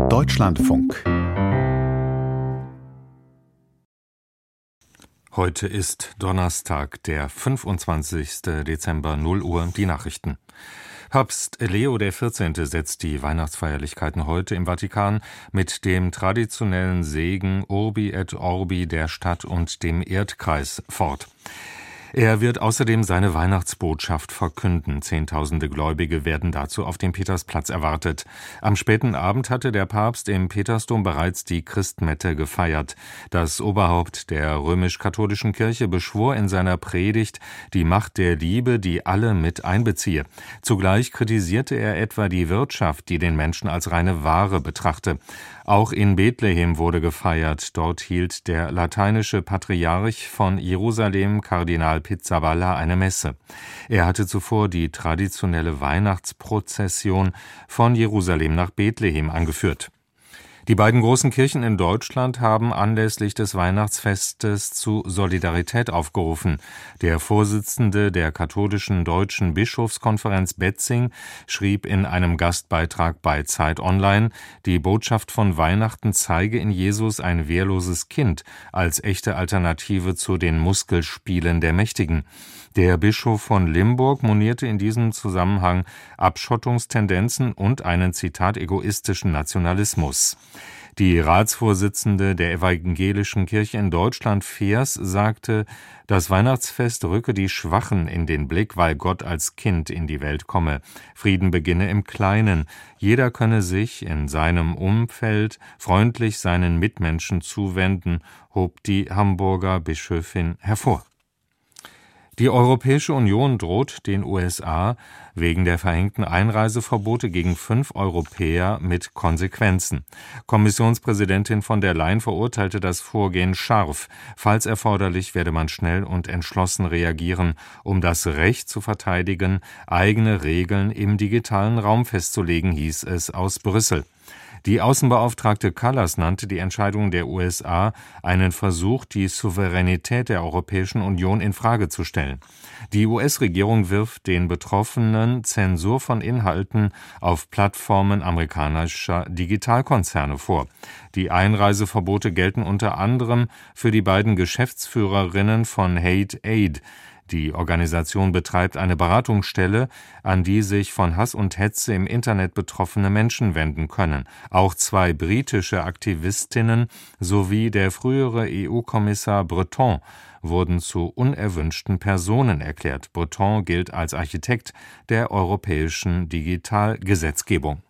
Deutschlandfunk. Heute ist Donnerstag, der 25. Dezember, 0 Uhr, die Nachrichten. Papst Leo XIV. Setzt die Weihnachtsfeierlichkeiten heute im Vatikan mit dem traditionellen Segen Urbi et Orbi der Stadt und dem Erdkreis fort. Er wird außerdem seine Weihnachtsbotschaft verkünden. Zehntausende Gläubige werden dazu auf dem Petersplatz erwartet. Am späten Abend hatte der Papst im Petersdom bereits die Christmette gefeiert. Das Oberhaupt der römisch-katholischen Kirche beschwor in seiner Predigt die Macht der Liebe, die alle mit einbeziehe. Zugleich kritisierte er etwa die Wirtschaft, die den Menschen als reine Ware betrachte. Auch in Bethlehem wurde gefeiert. Dort hielt der lateinische Patriarch von Jerusalem, Kardinal Pizzaballa, eine Messe. Er hatte zuvor die traditionelle Weihnachtsprozession von Jerusalem nach Bethlehem angeführt. Die beiden großen Kirchen in Deutschland haben anlässlich des Weihnachtsfestes zu Solidarität aufgerufen. Der Vorsitzende der katholischen Deutschen Bischofskonferenz Betzing schrieb in einem Gastbeitrag bei Zeit Online, die Botschaft von Weihnachten zeige in Jesus ein wehrloses Kind als echte Alternative zu den Muskelspielen der Mächtigen. Der Bischof von Limburg monierte in diesem Zusammenhang Abschottungstendenzen und einen, Zitat, egoistischen Nationalismus. Die Ratsvorsitzende der Evangelischen Kirche in Deutschland, Feers, sagte, das Weihnachtsfest rücke die Schwachen in den Blick, weil Gott als Kind in die Welt komme. Frieden beginne im Kleinen. Jeder könne sich in seinem Umfeld freundlich seinen Mitmenschen zuwenden, hob die Hamburger Bischöfin hervor. Die Europäische Union droht den USA wegen der verhängten Einreiseverbote gegen 5 Europäer mit Konsequenzen. Kommissionspräsidentin von der Leyen verurteilte das Vorgehen scharf. Falls erforderlich, werde man schnell und entschlossen reagieren, um das Recht zu verteidigen, eigene Regeln im digitalen Raum festzulegen, hieß es aus Brüssel. Die Außenbeauftragte Kallas nannte die Entscheidung der USA einen Versuch, die Souveränität der Europäischen Union in Frage zu stellen. Die US-Regierung wirft den Betroffenen Zensur von Inhalten auf Plattformen amerikanischer Digitalkonzerne vor. Die Einreiseverbote gelten unter anderem für die beiden Geschäftsführerinnen von Hate Aid. Die Organisation betreibt eine Beratungsstelle, an die sich von Hass und Hetze im Internet betroffene Menschen wenden können. Auch 2 britische Aktivistinnen sowie der frühere EU-Kommissar Breton wurden zu unerwünschten Personen erklärt. Breton gilt als Architekt der europäischen Digitalgesetzgebung.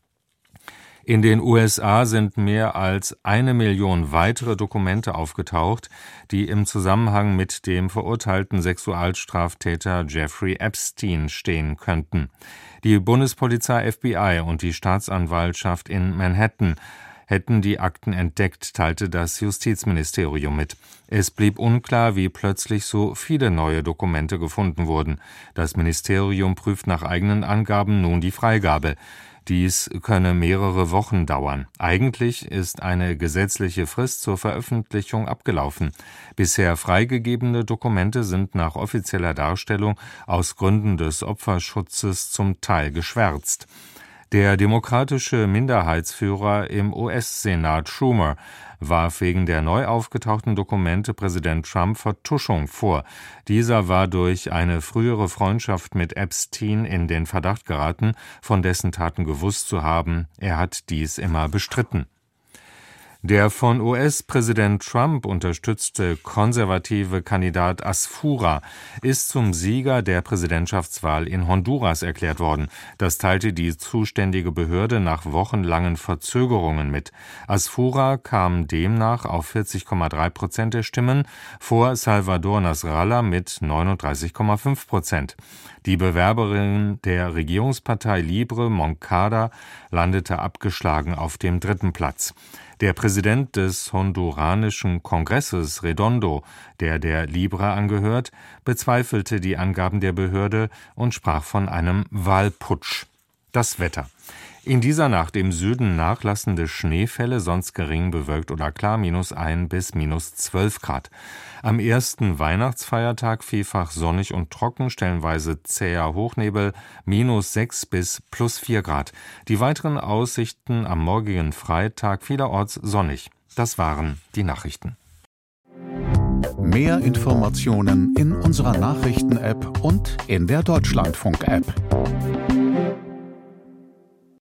In den USA sind mehr als 1 Million weitere Dokumente aufgetaucht, die im Zusammenhang mit dem verurteilten Sexualstraftäter Jeffrey Epstein stehen könnten. Die Bundespolizei FBI und die Staatsanwaltschaft in Manhattan hätten die Akten entdeckt, teilte das Justizministerium mit. Es blieb unklar, wie plötzlich so viele neue Dokumente gefunden wurden. Das Ministerium prüft nach eigenen Angaben nun die Freigabe. Dies könne mehrere Wochen dauern. Eigentlich ist eine gesetzliche Frist zur Veröffentlichung abgelaufen. Bisher freigegebene Dokumente sind nach offizieller Darstellung aus Gründen des Opferschutzes zum Teil geschwärzt. Der demokratische Minderheitsführer im US-Senat Schumer warf wegen der neu aufgetauchten Dokumente Präsident Trump Vertuschung vor. Dieser war durch eine frühere Freundschaft mit Epstein in den Verdacht geraten, von dessen Taten gewusst zu haben. Er hat dies immer bestritten. Der von US-Präsident Trump unterstützte konservative Kandidat Asfura ist zum Sieger der Präsidentschaftswahl in Honduras erklärt worden. Das teilte die zuständige Behörde nach wochenlangen Verzögerungen mit. Asfura kam demnach auf 40,3% der Stimmen vor Salvador Nasralla mit 39,5%. Die Bewerberin der Regierungspartei Libre, Moncada, landete abgeschlagen auf dem 3. Platz. Der Präsident des honduranischen Kongresses, Redondo, der Libre angehört, bezweifelte die Angaben der Behörde und sprach von einem Wahlputsch. Das Wetter. In dieser Nacht im Süden nachlassende Schneefälle, sonst gering bewölkt oder klar, -1 bis -12 Grad. Am ersten Weihnachtsfeiertag vielfach sonnig und trocken, stellenweise zäher Hochnebel, -6 bis +4 Grad. Die weiteren Aussichten am morgigen Freitag vielerorts sonnig. Das waren die Nachrichten. Mehr Informationen in unserer Nachrichten-App und in der Deutschlandfunk-App.